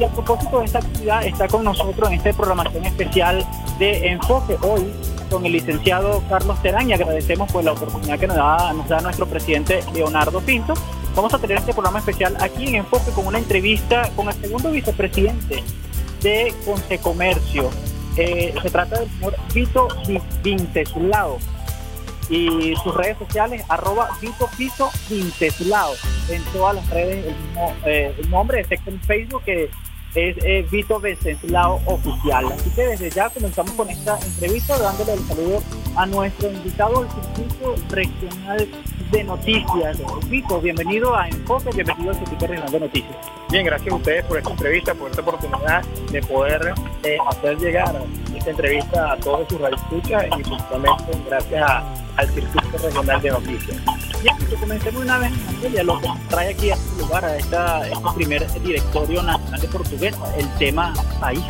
Y a propósito de esta actividad, está con nosotros en esta programación especial de Enfoque hoy con el licenciado Carlos Terán, y agradecemos por la oportunidad que nos da nuestro presidente Leonardo Pinto. Vamos a tener este programa especial aquí en Enfoque con una entrevista con el segundo vicepresidente de Consecomercio. Se trata del señor Vito Vinceslao, y sus redes sociales @Vito_Vinceslao en todas las redes. El nombre, excepto en Facebook, que es Vito Vinceslao Oficial. Así que desde ya comenzamos con esta entrevista dándole el saludo a nuestro invitado del Circuito Regional de Noticias. Vito, bienvenido a Enfoque, bienvenido al Circuito Regional de Noticias. Bien, gracias a ustedes por esta entrevista, por esta oportunidad de poder hacer llegar esta entrevista a todos sus radioescuchas, y principalmente gracias al Circuito Regional de Noticias. Bien, que comencemos una vez, Angelia, lo que nos trae aquí a este lugar, a este primer directorio nacional de portugués, el tema país.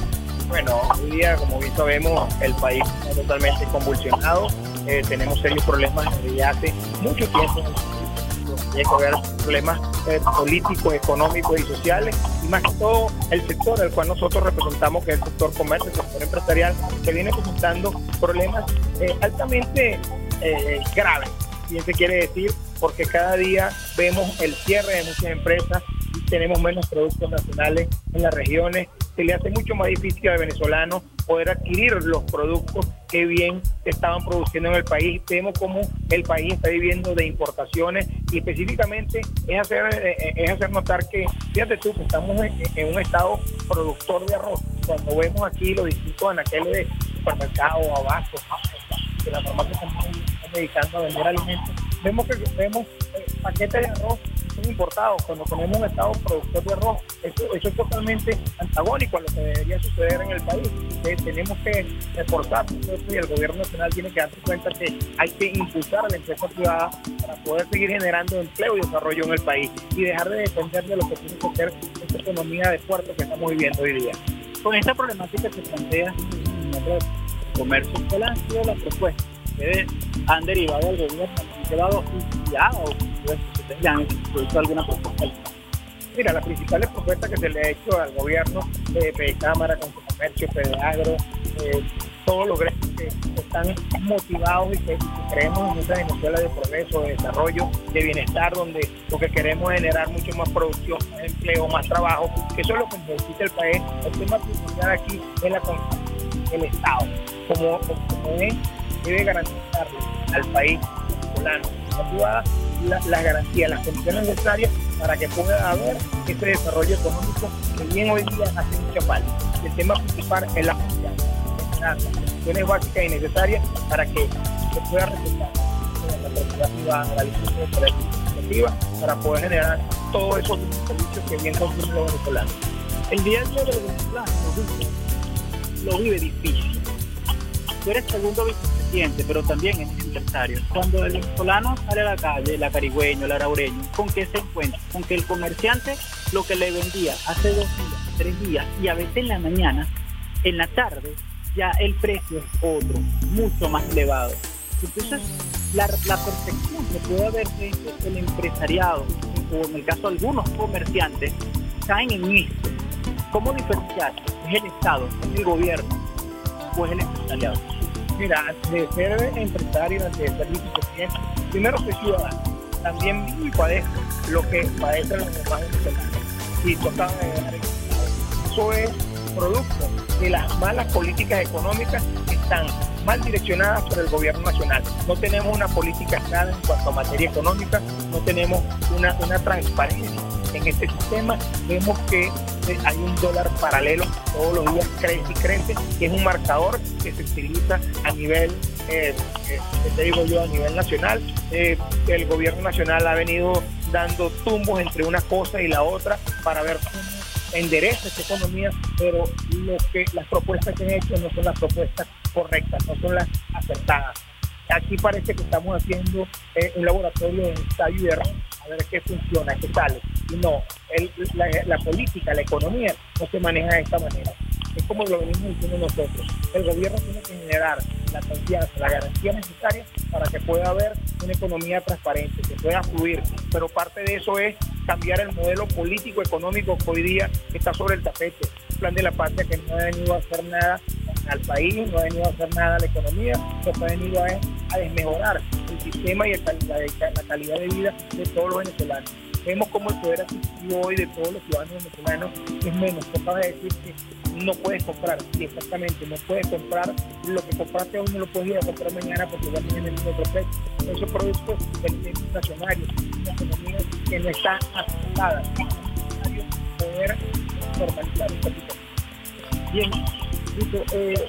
Bueno, hoy día, como bien sabemos, el país está totalmente convulsionado. Tenemos serios problemas desde hace mucho tiempo. Tiene que haber problemas políticos, económicos y sociales, y más que todo el sector al cual nosotros representamos, que es el sector comercio, el sector empresarial, que viene presentando problemas altamente graves. Bien se quiere decir, porque cada día vemos el cierre de muchas empresas y tenemos menos productos nacionales en las regiones. Se le hace mucho más difícil al venezolano poder adquirir los productos que bien estaban produciendo en el país. Vemos cómo el país está viviendo de importaciones, y específicamente es hacer notar que, fíjate tú, que estamos en un estado productor de arroz. Cuando vemos aquí los distintos anaqueles de supermercados, abastos, que la farmacia están dedicando a vender alimentos, vemos paquetes de arroz son importados, cuando tenemos un estado productor de arroz. Eso es totalmente antagónico a lo que debería suceder en el país. Tenemos que reforzarnos, y el gobierno nacional tiene que darse cuenta que hay que impulsar a la empresa privada para poder seguir generando empleo y desarrollo en el país, y dejar de depender de lo que tiene que ser esta economía de puerto que estamos viviendo hoy día. Con esta problemática que plantea el comercio, ¿cuál ha sido la propuesta? ¿Ustedes han derivado al gobierno? ¿Han llevado ya o ustedes ya han hecho alguna propuesta? Mira, las principales propuestas que se le ha hecho al gobierno, Cámara, Consecomercio, Fedeagro, todos los gremios que están motivados y que creemos en esa Venezuela de progreso, de desarrollo, de bienestar, donde lo que queremos es generar mucho más producción, más empleo, más trabajo, que eso es lo que necesita el país. El tema principal aquí es la constitución del Estado, como es, debe garantizarle al país venezolano, las garantías, las condiciones necesarias para que pueda haber ese desarrollo económico que bien hoy día hace mucha falta. El tema principal es la confianza, las condiciones básicas y necesarias para que se pueda respetar la propiedad privada, la licencia de poder administrativa, para poder generar todos esos servicios que bien consumen los venezolanos. El día a día de los venezolanos lo vive difícil. Tú eres segundo vicepresidente, pero también eres empresario. Cuando el venezolano sale a la calle, el acarigüeño, el araureño, ¿con qué se encuentra? Con que el comerciante lo que le vendía hace 2 días, 3 días, y a veces en la mañana, en la tarde, ya el precio es otro, mucho más elevado. Entonces, la percepción que puede haber de el empresariado, o en el caso de algunos comerciantes, caen en esto. ¿Cómo diferenciar? ¿Es el Estado, es el gobierno o es el empresariado? Mira, antes de ser empresario, antes de ser vicepresidente, primero soy ciudadano. También vivo y padezco lo que padecen los demás venezolanos. Y toca dar el Estado. Eso es producto de las malas políticas económicas que están mal direccionadas por el gobierno nacional. No tenemos una política clara en cuanto a materia económica, no tenemos una transparencia en este sistema. Vemos que hay un dólar paralelo, todos los días crece y crece, que es un marcador que se utiliza a nivel, a nivel nacional. El gobierno nacional ha venido dando tumbos entre una cosa y la otra para ver cómo endereza esta economía, pero las propuestas que han hecho no son las propuestas correctas, no son las acertadas. Aquí parece que estamos haciendo un laboratorio de ensayo y error, a ver qué funciona, qué sale. Y no, la política, la economía no se maneja de esta manera. Es como lo venimos diciendo nosotros. El gobierno tiene que generar la confianza, la garantía necesaria para que pueda haber una economía transparente, que pueda fluir. Pero parte de eso es cambiar el modelo político económico que hoy día está sobre el tapete. El plan de la patria que no ha venido a hacer nada al país, no ha venido a hacer nada a la economía, lo que ha venido a desmejorar el sistema y la calidad de vida de todos los venezolanos. Vemos cómo el poder adquisitivo hoy de todos los ciudadanos venezolanos es menos. Tú acabas de decir que no puedes comprar, sí, exactamente, no puedes comprar lo que compraste hoy, no lo puedes ir a comprar mañana porque ya tienen el otro precio. Eso es producto del nivel inflacionario, una economía que no está aceptada. Es necesario poder normalizar esta situación. Bien, Vito,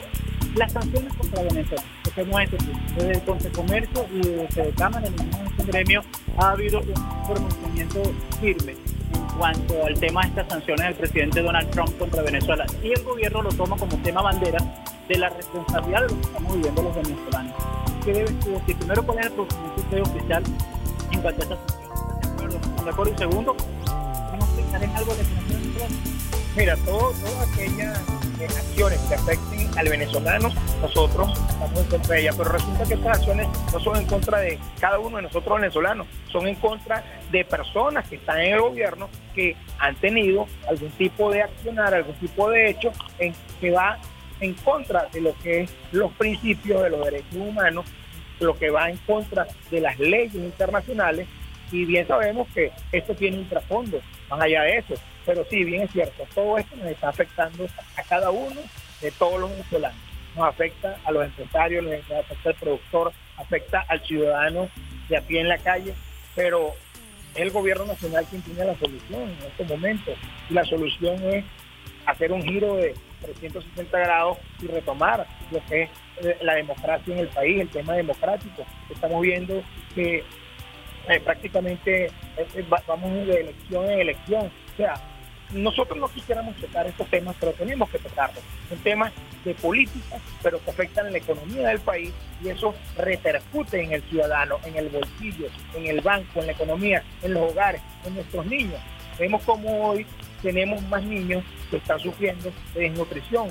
las sanciones contra Venezuela, que hemos hecho desde el Consecomercio y desde Cámara, en el mismo gremio, ha habido un pronunciamiento firme en cuanto al tema de estas sanciones del presidente Donald Trump contra Venezuela, y el gobierno lo toma como tema bandera de la responsabilidad de lo que estamos viviendo los venezolanos. ¿Qué debes tú decir? Primero, ¿cuál es el pronunciamiento oficial en cuanto a estas sanciones? ¿Están de acuerdo? Y segundo, ¿vamos a pensar en algo de economía venezolana? Mira, todas aquellas acciones que afecten al venezolano, nosotros estamos en contra de ellas, pero resulta que estas acciones no son en contra de cada uno de nosotros venezolanos, son en contra de personas que están en el gobierno que han tenido algún tipo de accionar, algún tipo de hecho que va en contra de lo que es los principios de los derechos humanos, lo que va en contra de las leyes internacionales, y bien sabemos que esto tiene un trasfondo más allá de eso. Pero sí, bien es cierto, todo esto nos está afectando a cada uno de todos los venezolanos. Nos afecta a los empresarios, nos afecta al productor, afecta al ciudadano de a pie en la calle, pero es el gobierno nacional quien tiene la solución en este momento. Y la solución es hacer un giro de 360 grados y retomar lo que es la democracia en el país, el tema democrático. Estamos viendo que prácticamente vamos de elección en elección. O sea, nosotros no quisiéramos tocar estos temas, pero tenemos que tocarlos. Son temas de política, pero que afectan a la economía del país, y eso repercute en el ciudadano, en el bolsillo, en el banco, en la economía, en los hogares, en nuestros niños. Vemos cómo hoy tenemos más niños que están sufriendo de desnutrición.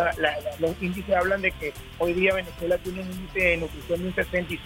Los índices hablan de que hoy día Venezuela tiene un índice de nutrición de un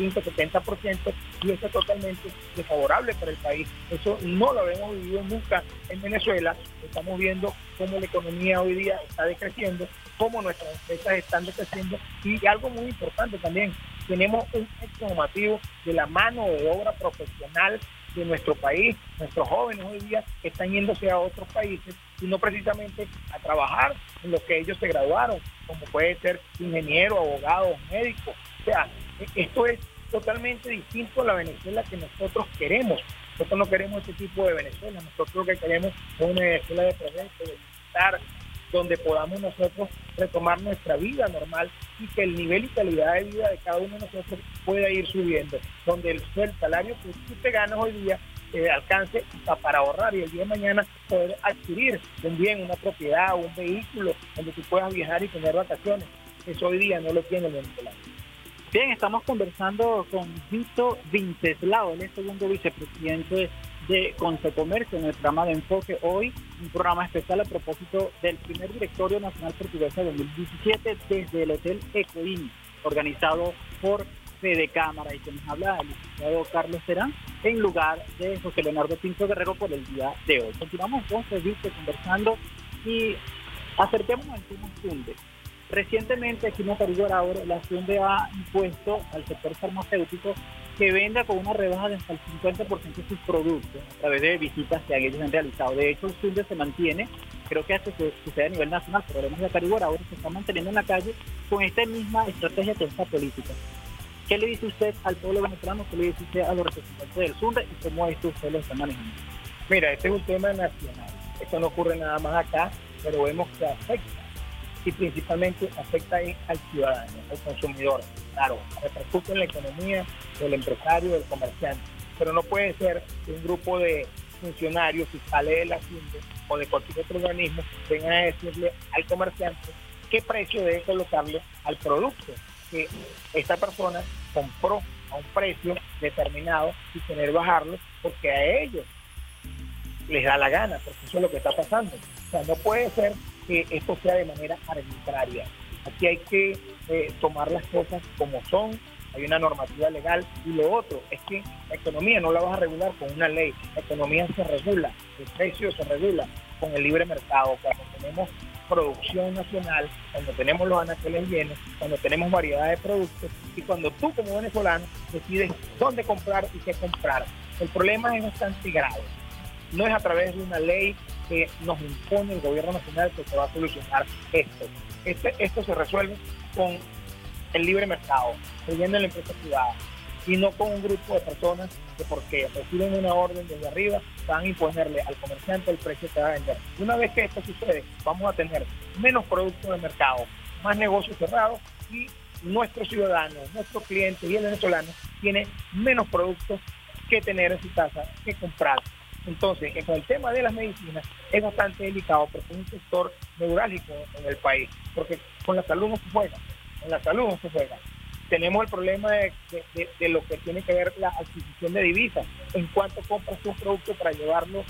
65-70%, y eso es totalmente desfavorable para el país. Eso no lo habíamos vivido nunca en Venezuela. Estamos viendo cómo la economía hoy día está decreciendo, cómo nuestras empresas están decreciendo, y algo muy importante también, tenemos un éxito normativo de la mano de obra profesional de nuestro país. Nuestros jóvenes hoy día están yéndose a otros países y no precisamente a trabajar en lo que ellos se graduaron, como puede ser ingeniero, abogado, médico. O sea, esto es totalmente distinto a la Venezuela que nosotros queremos. Nosotros no queremos ese tipo de Venezuela. Nosotros lo que queremos es una Venezuela de progreso, de bienestar, donde podamos nosotros retomar nuestra vida normal y que el nivel y calidad de vida de cada uno de nosotros pueda ir subiendo, donde el salario que tú te ganas hoy día alcance para ahorrar, y el día de mañana poder adquirir un bien, una propiedad, un vehículo donde tú puedas viajar y tener vacaciones. Eso hoy día no lo tiene el venezolano. Bien, estamos conversando con Vito Vinceslao, él es segundo vicepresidente de Consecomercio en el programa de Enfoque Hoy, un programa especial a propósito del primer directorio nacional portugués de 2017 desde el Hotel Ecoin, organizado por Fede Cámara, y que nos habla el licenciado Carlos Terán en lugar de José Leonardo Pinto Guerrero por el día de hoy. Continuamos entonces, Vito, conversando y acerquemos al tema Sunde. Recientemente aquí en Caribe ahora la Sunde ha impuesto al sector farmacéutico que venda con una rebaja de hasta el 50% de sus productos a través de visitas que ellos han realizado. De hecho, el Sunde se mantiene, creo que sucede a nivel nacional, pero hablemos de Caribe ahora, se está manteniendo en la calle con esta misma estrategia de esta política. ¿Qué le dice usted al pueblo venezolano? ¿Qué le dice usted a los representantes del Sunde? ¿Y cómo esto usted lo está manejando? Mira, este es un tema nacional. Esto no ocurre nada más acá, pero vemos que afecta, y principalmente afecta al ciudadano, al consumidor. Claro, repercute en la economía del empresario, del comerciante, pero no puede ser que un grupo de funcionarios, fiscales de la Sunde o de cualquier otro organismo, vengan a decirle al comerciante qué precio debe colocarle al producto que esta persona compró a un precio determinado y tener que bajarlo porque a ellos les da la gana, porque eso es lo que está pasando. O sea, no puede ser que esto sea de manera arbitraria. Aquí hay que tomar las cosas como son, hay una normativa legal, y lo otro es que la economía no la vas a regular con una ley, la economía se regula, el precio se regula con el libre mercado, cuando tenemos producción nacional, cuando tenemos los anaqueles llenos, cuando tenemos variedad de productos y cuando tú como venezolano decides dónde comprar y qué comprar. El problema es bastante grave. No es a través de una ley que nos impone el gobierno nacional que se va a solucionar esto. Esto se resuelve con el libre mercado, creyendo en la empresa privada, y no con un grupo de personas que porque reciben una orden desde arriba van a imponerle al comerciante el precio que va a vender. Una vez que esto sucede, vamos a tener menos productos de mercado, más negocios cerrados, y nuestros ciudadanos, nuestros clientes y el venezolano tiene menos productos que tener en su casa, que comprar. Entonces, con el tema de las medicinas es bastante delicado porque es un sector neurálgico en el país, porque con la salud no se juega, con la salud no se juega. Tenemos el problema de lo que tiene que ver la adquisición de divisas. En cuanto compras un producto para llevarlo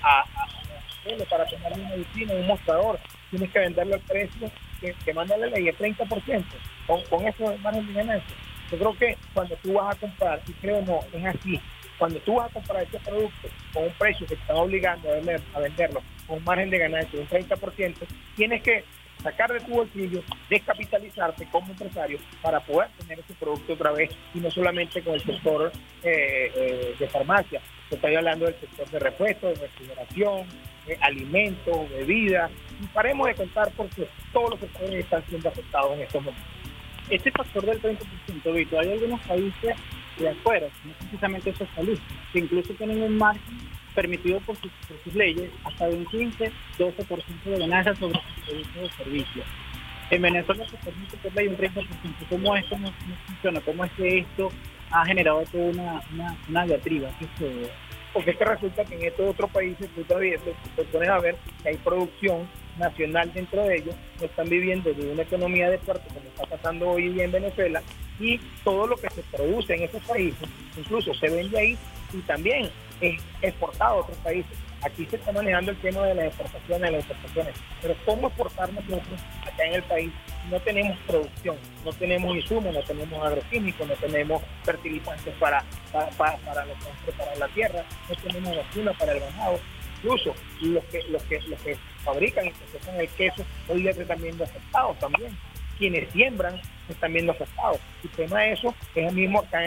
para tomar una medicina, un mostrador, tienes que venderlo al precio que manda la ley, el 30%, con eso margen de ganancia. Yo creo que cuando tú vas a comprar, y creo no, es así, cuando tú vas a comprar este producto con un precio que te están obligando a venderlo con un margen de ganancia de un 30%, tienes que sacar de tu bolsillo, descapitalizarte como empresario para poder tener ese producto otra vez, y no solamente con el sector de farmacia. Estoy hablando del sector de repuestos, de refrigeración, alimentos, bebidas, y paremos de contar porque todos los sectores están siendo afectados en estos momentos. Este factor del 30%, Vito, hay algunos países de afuera, no precisamente socialistas, que incluso tienen un margen permitido por sus leyes hasta de un 15-12% de ganancia sobre sus productos o servicios. En Venezuela se permite por ley un 30%. ¿Cómo esto no funciona? ¿Cómo es que esto ha generado toda una diatriba? Porque es que resulta que en estos otros países tú te pones a ver que hay producción nacional dentro de ellos, no están viviendo de una economía de puerto como está pasando hoy día en Venezuela, y todo lo que se produce en esos países incluso se vende ahí y también es exportado a otros países. Aquí se está manejando el tema de las exportaciones, de las exportaciones, pero ¿cómo exportar nosotros acá en el país? No tenemos producción, no tenemos insumos, no tenemos agroquímicos, no tenemos fertilizantes para preparar la tierra, no tenemos vacunas para el ganado. Incluso los que fabrican y procesan el queso hoy día se están viendo afectados también. Quienes siembran se están viendo afectados. El tema de eso es el mismo acá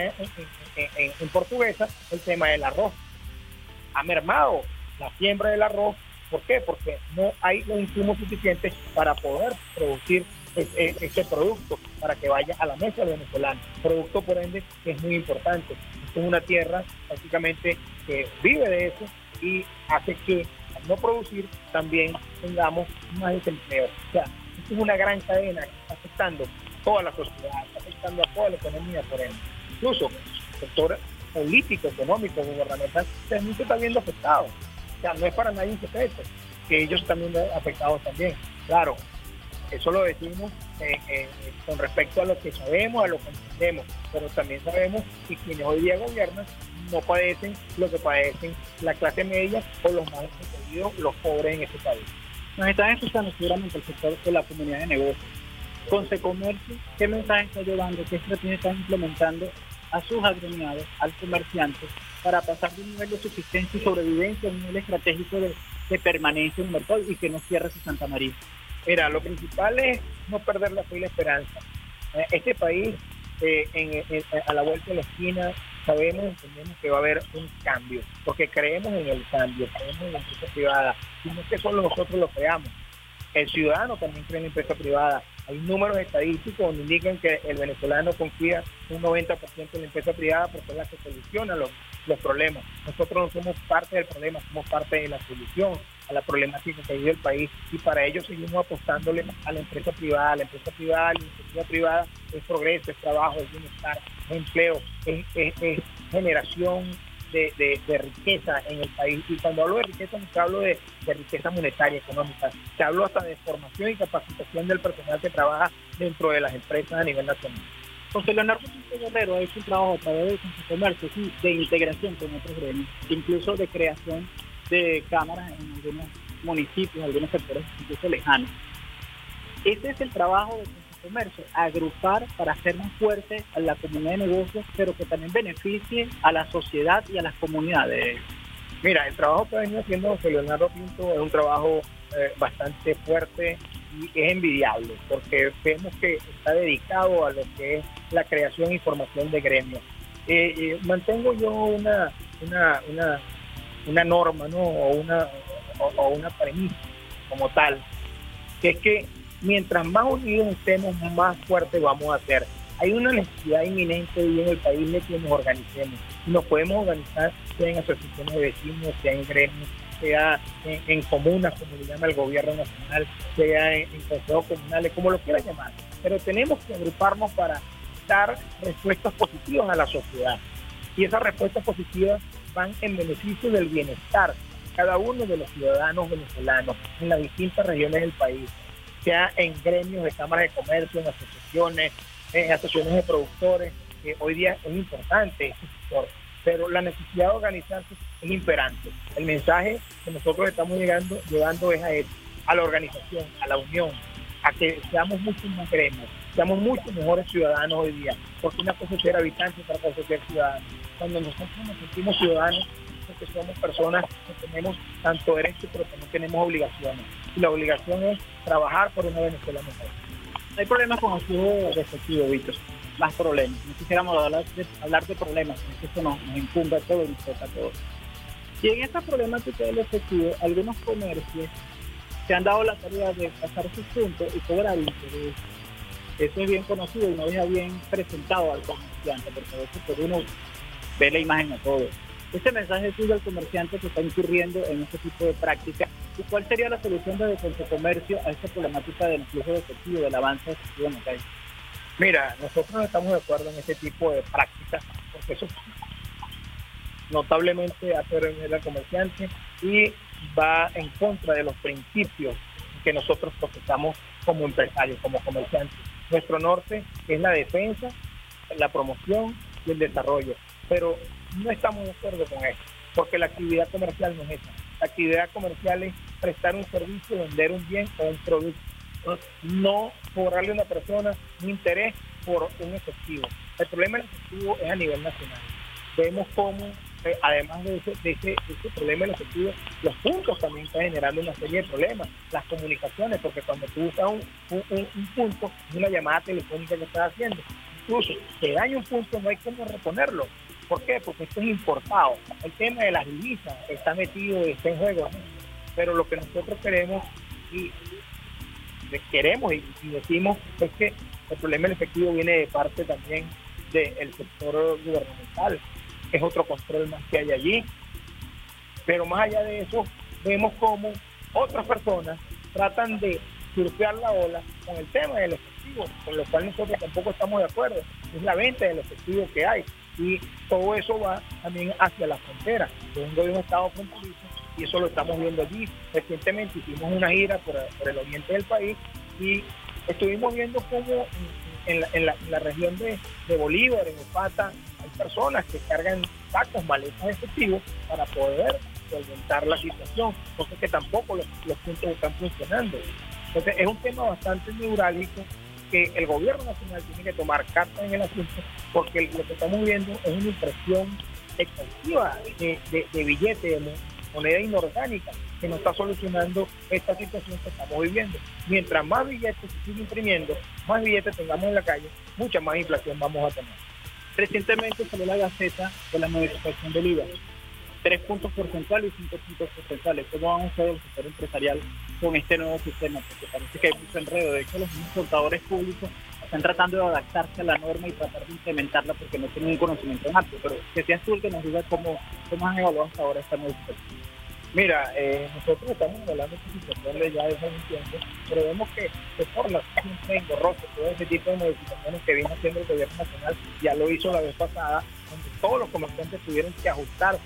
en Portuguesa, el tema del arroz. Ha mermado la siembra del arroz. ¿Por qué? Porque no hay los insumos suficientes para poder producir este producto, para que vaya a la mesa del venezolano. Producto, por ende, que es muy importante. Esto es una tierra prácticamente que vive de eso y hace que al no producir también tengamos más desempleo. O sea, esto es una gran cadena que está afectando a toda la sociedad, está afectando a toda la economía, por ende. Incluso el sector político, económico, gubernamental, también se está viendo afectado. O sea, no es para nadie un secreto que ellos están viendo afectados también. Claro, eso lo decimos con respecto a lo que sabemos, a lo que entendemos, pero también sabemos que quienes hoy día gobiernan no padecen lo que padecen la clase media o los más desprotegidos, los pobres en este país. Nos están escuchando seguramente el sector de la comunidad de negocios. Con Secomercio, ¿qué mensaje está llevando, qué estrategia están implementando a sus agremiados, al comerciante, para pasar de un nivel de subsistencia y sobrevivencia a un nivel estratégico de permanencia en el mercado y que no cierre su Santa María? Mira, lo principal es no perder la fe y la esperanza. Este país, a la vuelta de la esquina, entendemos que va a haber un cambio, porque creemos en el cambio, creemos en la empresa privada, y no es que solo nosotros lo creamos, el ciudadano también cree en la empresa privada. Hay números estadísticos donde indican que el venezolano confía un 90% en la empresa privada porque es la que soluciona los problemas. Nosotros no somos parte del problema, somos parte de la solución a la problemática que vive el país, y para ello seguimos apostándole a la empresa privada. La empresa privada, la iniciativa privada es progreso, es trabajo, es bienestar, es empleo, es generación de riqueza en el país. Y cuando hablo de riqueza no te hablo de riqueza monetaria, económica, te hablo hasta de formación y capacitación del personal que trabaja dentro de las empresas a nivel nacional. José Leonardo Guerrero ha hecho un trabajo a través de comercio, sí, de integración con otros gremios, incluso de creación de cámaras en algunos municipios, en algunos sectores incluso lejanos. Ese es el trabajo de comercio, agrupar para hacer más fuerte a la comunidad de negocios, pero que también beneficie a la sociedad y a las comunidades? Mira, el trabajo que ha venido haciendo José Leonardo Pinto es un trabajo bastante fuerte y es envidiable, porque vemos que está dedicado a lo que es la creación y formación de gremios. Mantengo yo una norma, ¿no? o una premisa como tal, que es que mientras más unidos estemos, más fuertes vamos a ser. Hay una necesidad inminente hoy en el país de que nos organicemos. Nos podemos organizar, sea en asociaciones de vecinos, sea en gremios, sea en comunas, como le llama el gobierno nacional, sea en consejos comunales, como lo quiera llamar. Pero tenemos que agruparnos para dar respuestas positivas a la sociedad. Y esas respuestas positivas van en beneficio del bienestar de cada uno de los ciudadanos venezolanos en las distintas regiones del país, sea en gremios de cámaras de comercio, en asociaciones de productores, que hoy día es importante este sector, pero la necesidad de organizarse es imperante. El mensaje que nosotros estamos llevando es a la organización, a la unión, a que seamos muchos más gremios, seamos muchos mejores ciudadanos hoy día, porque una cosa es ser habitante, otra cosa es ser ciudadano. Cuando nosotros nos sentimos ciudadanos, porque somos personas que tenemos tanto derechos, pero también tenemos obligaciones. Y la obligación es trabajar por una Venezuela mejor. Hay problemas con el flujo de efectivo, Víctor. Más problemas. No quisiéramos hablar de problemas, porque eso nos incumbe a todos y nos toca a todos. Y en esta problemática del efectivo, algunos comercios se han dado la tarea de pasar sus puntos y cobrar interés. Eso es bien conocido y no deja bien presentado al comerciante, porque a veces por uno ve la imagen a todo. Este mensaje es al comerciante que está incurriendo en este tipo de prácticas. ¿Y cuál sería la solución desde Confecomercio a esta problemática del flujo de efectivo, del avance de efectivo en la calle? Mira, nosotros no estamos de acuerdo en este tipo de prácticas, porque eso notablemente hace reunir al comerciante y va en contra de los principios que nosotros procesamos como empresarios, como comerciantes. Nuestro norte es la defensa, la promoción y el desarrollo, pero no estamos de acuerdo con esto, porque la actividad comercial no es esa. La actividad comercial es prestar un servicio, vender un bien o un producto, no cobrarle a una persona un interés por un efectivo. El problema del efectivo es a nivel nacional. Vemos cómo, además de ese problema del efectivo, los puntos también están generando una serie de problemas. Las comunicaciones, porque cuando tú usas un punto, una llamada telefónica que estás haciendo, incluso te daña un punto, no hay cómo reponerlo. ¿Por qué? Porque esto es importado. El tema de las divisas está metido, está en juego, ¿no? Pero lo que nosotros queremos y decimos es que el problema del efectivo viene de parte también del sector gubernamental. Es otro control más que hay allí. Pero más allá de eso, vemos cómo otras personas tratan de surfear la ola con el tema del efectivo, con lo cual nosotros tampoco estamos de acuerdo. Es la venta del efectivo que hay. Y todo eso va también hacia la frontera. Yo vengo de un estado fronterizo y eso lo estamos viendo allí. Recientemente hicimos una gira por el oriente del país y estuvimos viendo cómo en la región de Bolívar, en Upata, hay personas que cargan sacos, maletas de efectivo para poder solventar la situación, porque que tampoco los puntos están funcionando. Entonces es un tema bastante neurálgico que el gobierno nacional tiene que tomar cartas en el asunto, porque lo que estamos viendo es una impresión excesiva de billetes, de moneda inorgánica, que no está solucionando esta situación que estamos viviendo. Mientras más billetes se siguen imprimiendo, más billetes tengamos en la calle, mucha más inflación vamos a tener. Recientemente salió la Gaceta de la modificación del IVA. 3 puntos porcentuales y 5 puntos porcentuales. ¿Cómo vamos a hacer el sector empresarial con este nuevo sistema? Porque parece que hay mucho enredo. De hecho, los mismos contadores públicos están tratando de adaptarse a la norma y tratar de implementarla porque no tienen un conocimiento en amplio. Pero que seas tú el que nos diga cómo han evaluado hasta ahora esta modificación. Mira, nosotros estamos hablando de esta situación ya desde un tiempo, pero vemos que por la siempre engorroso todo ese tipo de modificaciones que viene haciendo el gobierno nacional, ya lo hizo la vez pasada, donde todos los comerciantes tuvieron que ajustarse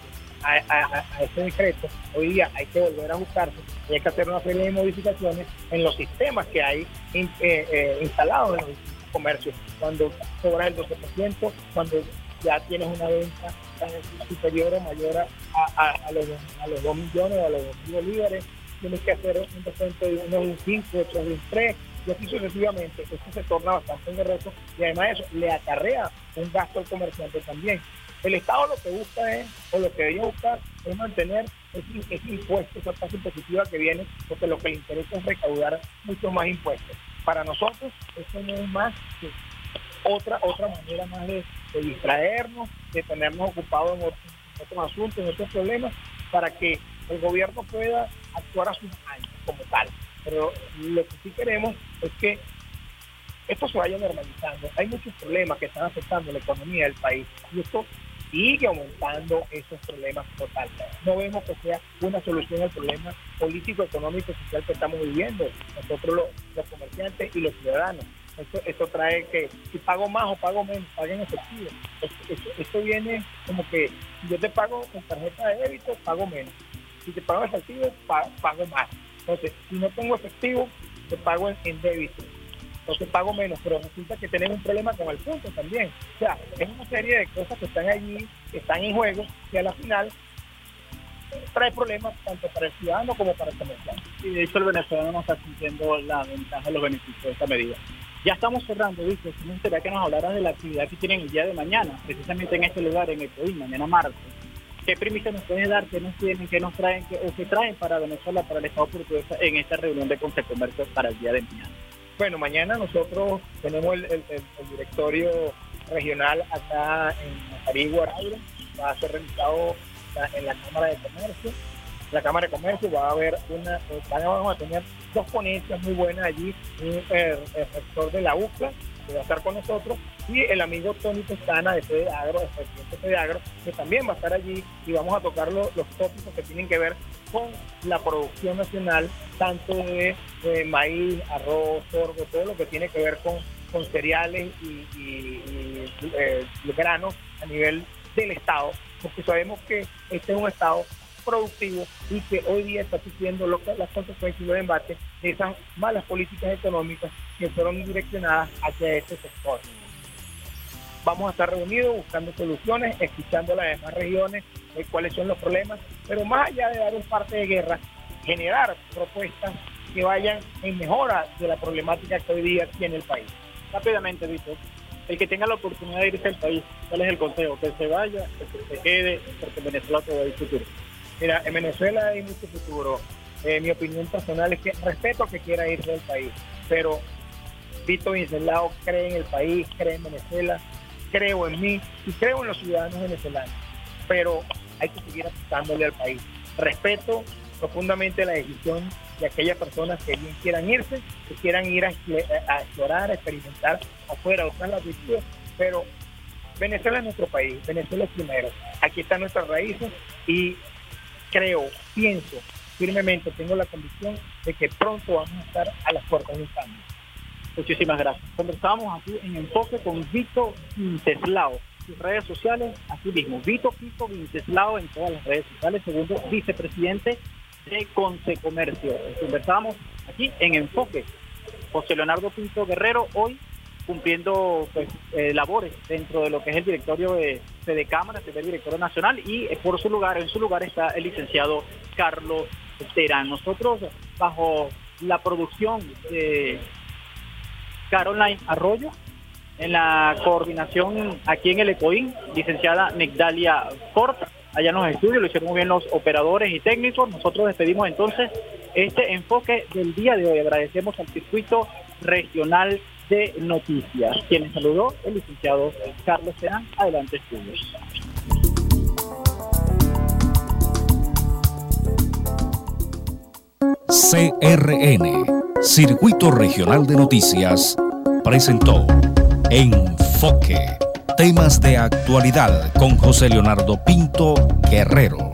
a este decreto. Hoy día hay que volver a ajustarse y hay que hacer una serie de modificaciones en los sistemas que hay instalados en los comercios. Cuando cobras el 12%, cuando ya tienes una venta superior o mayor a los 2 millones o a los 2.000 bolívares, tienes que hacer un descuento de unos un 5, otros de un 3, y así sucesivamente. Esto se torna bastante engorroso y además de eso le acarrea un gasto al comerciante también. El Estado lo que busca es, o lo que debería buscar, es mantener ese impuesto, esa tasa impositiva que viene, porque lo que le interesa es recaudar muchos más impuestos. Para nosotros, eso no es más que otra manera más de distraernos, de tenernos ocupados en otros asuntos, en otros problemas, para que el gobierno pueda actuar a sus años como tal. Pero lo que sí queremos es que esto se vaya normalizando. Hay muchos problemas que están afectando la economía del país y esto sigue aumentando esos problemas totales. No vemos que sea una solución al problema político, económico y social que estamos viviendo nosotros los comerciantes y los ciudadanos. Esto trae que si pago más o pago menos, pago en efectivo. Esto viene como que si yo te pago con tarjeta de débito, pago menos. Si te pago en efectivo, pago más. Entonces, si no tengo efectivo, te pago en débito. Entonces pago menos, pero resulta que tenemos un problema con el punto también. O sea, es una serie de cosas que están allí, que están en juego, que a la final trae problemas tanto para el ciudadano como para el comerciante. Y de hecho el venezolano no está sintiendo la ventaja, los beneficios de esta medida. Ya estamos cerrando, Víctor. Me gustaría que nos hablaras de la actividad que tienen el día de mañana, precisamente en este lugar, en el Ecoin, mañana martes. ¿Qué primicia nos puedes dar? ¿Qué nos tienen? ¿Qué nos traen? ¿Qué traen para Venezuela, para el Estado portugués en esta reunión de Concecomercio para el día de mañana? Bueno, mañana nosotros tenemos el directorio regional acá en Acarigua, Araure. Va a ser realizado en la Cámara de Comercio. En la Cámara de Comercio va a haber vamos a tener dos ponencias muy buenas allí, el rector de la UCLA, que va a estar con nosotros, y el amigo Tony Pestana de FEDEAGRO, el presidente de FEDEAGRO, que también va a estar allí, y vamos a tocar los tópicos que tienen que ver con la producción nacional, tanto de maíz, arroz, sorgo, todo lo que tiene que ver con cereales y granos a nivel del Estado, porque sabemos que este es un Estado productivo y que hoy día está sufriendo las consecuencias y los embates de esas malas políticas económicas que fueron direccionadas hacia este sector. Vamos a estar reunidos buscando soluciones, escuchando las demás regiones, cuáles son los problemas, pero más allá de dar un parte de guerra, generar propuestas que vayan en mejora de la problemática que hoy día tiene el país. Rápidamente, Víctor, el que tenga la oportunidad de irse al país, ¿cuál es el consejo? Que se vaya, que se quede, porque en Venezuela todavía hay futuro. Mira, en Venezuela hay mucho futuro. Mi opinión personal es que respeto que quiera irse del país, pero Vito Vincelao cree en el país, cree en Venezuela, creo en mí y creo en los ciudadanos venezolanos, pero hay que seguir apostándole al país. Respeto profundamente la decisión de aquellas personas que bien quieran irse, que quieran ir a explorar, a experimentar afuera, otras latitudes, pero Venezuela es nuestro país, Venezuela es primero. Aquí están nuestras raíces y pienso firmemente, tengo la convicción de que pronto vamos a estar a las puertas de un cambio. Muchísimas gracias. Conversábamos aquí en Enfoque con Vito Vinceslao. Sus redes sociales, así mismo, Vito Vinceslao en todas las redes sociales, segundo vicepresidente de Concecomercio. Conversábamos aquí en Enfoque. José Leonardo Pinto Guerrero, hoy cumpliendo labores dentro de lo que es el directorio de Fedecámara, el directorio nacional, y en su lugar está el licenciado Carlos Terán. Nosotros, bajo la producción de Caroline Arroyo, en la coordinación aquí en el Ecoin, licenciada Migdalia Corta, allá en los estudios, lo hicieron muy bien los operadores y técnicos. Nosotros despedimos entonces este enfoque del día de hoy. Agradecemos al Circuito Regional de Noticias. Quien saludó, el licenciado Carlos Terán. Adelante, estudios. CRN, Circuito Regional de Noticias, presentó Enfoque, temas de actualidad con José Leonardo Pinto Guerrero.